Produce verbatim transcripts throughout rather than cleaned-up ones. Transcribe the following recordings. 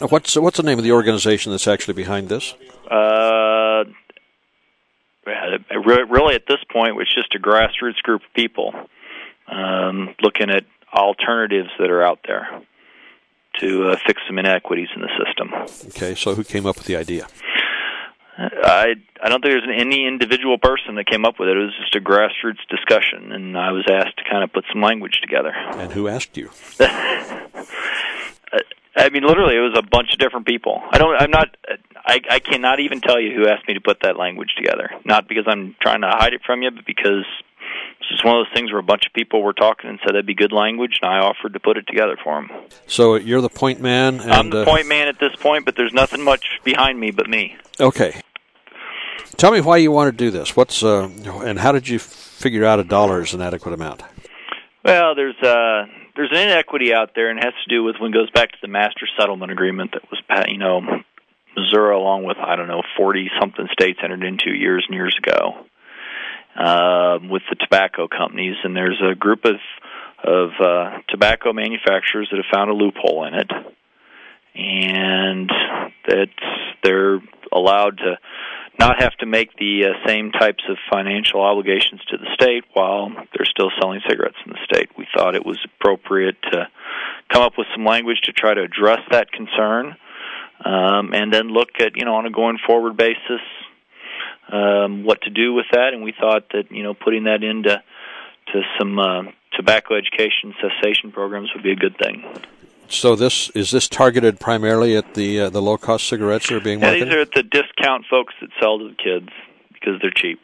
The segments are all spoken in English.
What's what's the name of the organization that's actually behind this? Uh, really, at this point, it's just a grassroots group of people um, looking at alternatives that are out there to uh, fix some inequities in the system. Okay, so who came up with the idea? I I don't think there's any individual person that came up with it. It was just a grassroots discussion, and I was asked to kind of put some language together. And who asked you? I mean, literally, it was a bunch of different people. I don't. I'm not. I, I cannot even tell you who asked me to put that language together. Not because I'm trying to hide it from you, but because it's just one of those things where a bunch of people were talking and said that'd be good language, and I offered to put it together for them. So you're the point man. And, I'm the uh, point man at this point, but there's nothing much behind me but me. Okay. Tell me why you want to do this. What's uh, and how did you figure out a dollar is an adequate amount? Well, there's uh, there's an inequity out there, and it has to do with when it goes back to the master settlement agreement that was, you know, Missouri, along with, I don't know, forty-something states entered into years and years ago uh, with the tobacco companies. And there's a group of, of uh, tobacco manufacturers that have found a loophole in it, and that they're allowed to not have to make the uh, same types of financial obligations to the state while they're still selling cigarettes in the state. We thought it was appropriate to come up with some language to try to address that concern, um, and then look at, you know, on a going forward basis, um, what to do with that. And we thought that, you know, putting that into to some uh, tobacco education cessation programs would be a good thing. So this is this targeted primarily at the uh, the low cost cigarettes that are being marketed? Yeah, these are at the discount folks that sell to the kids because they're cheap.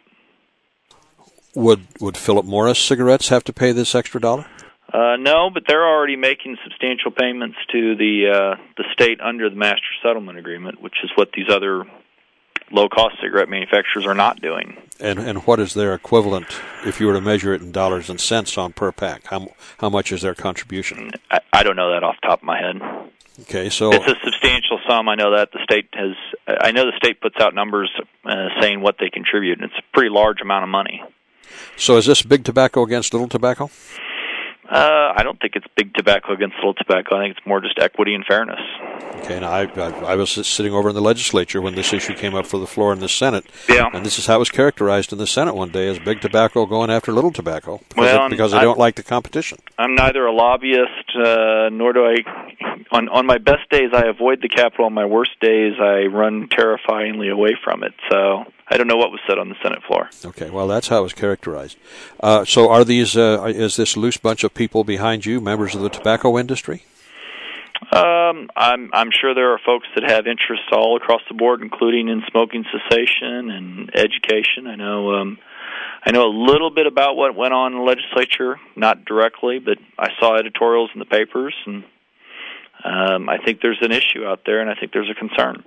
Would would Philip Morris cigarettes have to pay this extra dollar? Uh, no, but they're already making substantial payments to the uh, the state under the master settlement agreement, which is what these other low cost cigarette manufacturers are not doing. And and what is their equivalent if you were to measure it in dollars and cents on per pack? How how much is their contribution? I, I don't know that off the top of my head. Okay, so it's a substantial sum. I know that the state has. I know the state puts out numbers uh, saying what they contribute, and it's a pretty large amount of money. So is this big tobacco against little tobacco? Uh, I don't think it's big tobacco against little tobacco. I think it's more just equity and fairness. Okay, now I, I, I was sitting over in the legislature when this issue came up for the floor in the Senate. Yeah. And this is how it was characterized in the Senate one day as big tobacco going after little tobacco because, well, it, because they I'm, don't like the competition. I'm neither a lobbyist, uh, nor do I... On, on my best days, I avoid the Capitol. On my worst days, I run terrifyingly away from it. So I don't know what was said on the Senate floor. Okay, well, that's how it was characterized. Uh, so are these, uh, is this loose bunch of people behind you members of the tobacco industry? Um, I'm, I'm sure there are folks that have interests all across the board, including in smoking cessation and education. I know, um, I know a little bit about what went on in the legislature, not directly, but I saw editorials in the papers, and um, I think there's an issue out there, and I think there's a concern.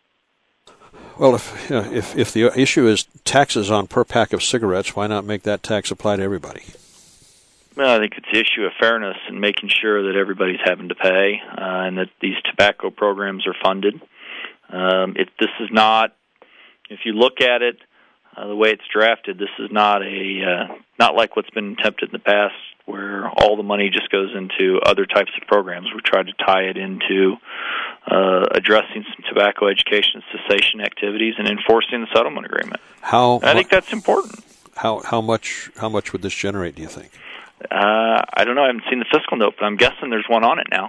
Well, if, you know, if if the issue is taxes on per pack of cigarettes, why not make that tax apply to everybody? Well, I think it's the issue of fairness and making sure that everybody's having to pay uh, and that these tobacco programs are funded. Um, it, this is not, if you look at it, uh, the way it's drafted, this is not a uh, not like what's been attempted in the past, where all the money just goes into other types of programs. We tried to tie it into uh, addressing some tobacco education cessation activities and enforcing the settlement agreement. How? I think that's important. How how much how much would this generate, do you think? Uh, I don't know. I haven't seen the fiscal note, but I'm guessing there's one on it now.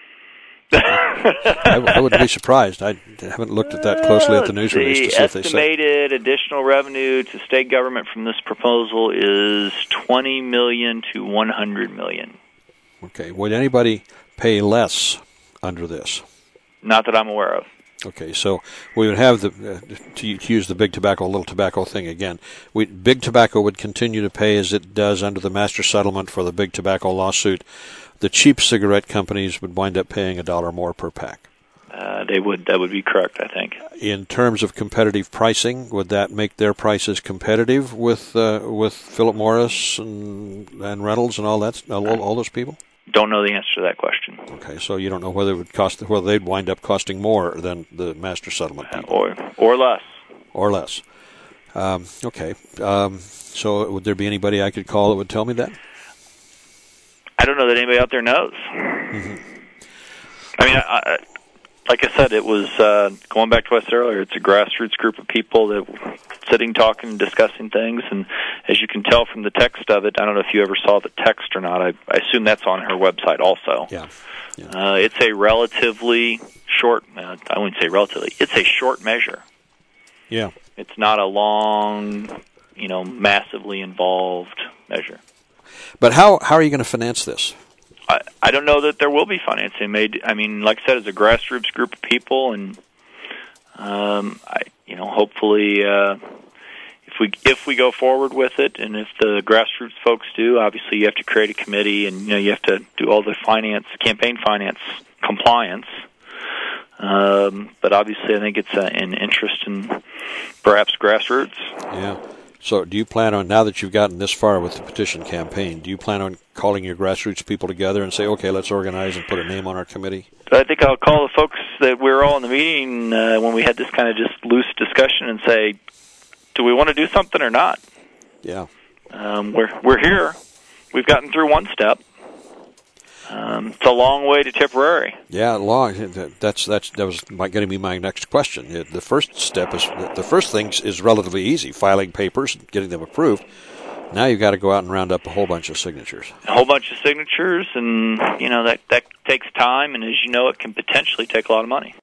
I, I wouldn't be surprised. I haven't looked at that closely at the news release to see if they say. The estimated additional revenue to state government from this proposal is twenty million dollars to one hundred million dollars. Okay. Would anybody pay less under this? Not that I'm aware of. Okay, so we would have the uh, to use the big tobacco, little tobacco thing again. We, big tobacco would continue to pay as it does under the master settlement for the big tobacco lawsuit. The cheap cigarette companies would wind up paying a dollar more per pack. Uh, they would. That would be correct, I think. In terms of competitive pricing, would that make their prices competitive with uh, with Philip Morris and, and Reynolds and all that, all, all those people? Don't know the answer to that question. Okay, so you don't know whether it would cost, whether they'd wind up costing more than the master settlement people, or or less, or less. Um, okay, um, so would there be anybody I could call that would tell me that? I don't know that anybody out there knows. Mm-hmm. I mean, I, like I said, it was uh, going back to what I said earlier. It's a grassroots group of people that were sitting, talking, and discussing things. And as you can tell from the text of it, I don't know if you ever saw the text or not. I, I assume that's on her website also. Yeah. yeah. Uh, it's a relatively short. Uh, I wouldn't say relatively. It's a short measure. Yeah. It's not a long, you know, massively involved measure. But how how are you going to finance this? I, I don't know that there will be financing made. I mean, like I said, it's a grassroots group of people, and um, I, you know, hopefully, uh, if we if we go forward with it, and if the grassroots folks do, obviously you have to create a committee, and you know, you have to do all the finance, campaign finance compliance. Um, but obviously, I think it's uh, an interest in perhaps grassroots. Yeah. So do you plan on, now that you've gotten this far with the petition campaign, do you plan on calling your grassroots people together and say, okay, let's organize and put a name on our committee? I think I'll call the folks that we were all in the meeting uh, when we had this kind of just loose discussion and say, do we want to do something or not? Yeah. Um, we're we're here. We've gotten through one step. Um, it's a long way to Tipperary. Yeah, long. That's that's that was going to be my next question. The first step is the first thing is relatively easy: filing papers, getting them approved. Now you've got to go out and round up a whole bunch of signatures. A whole bunch of signatures, and you know that that takes time, and as you know, it can potentially take a lot of money.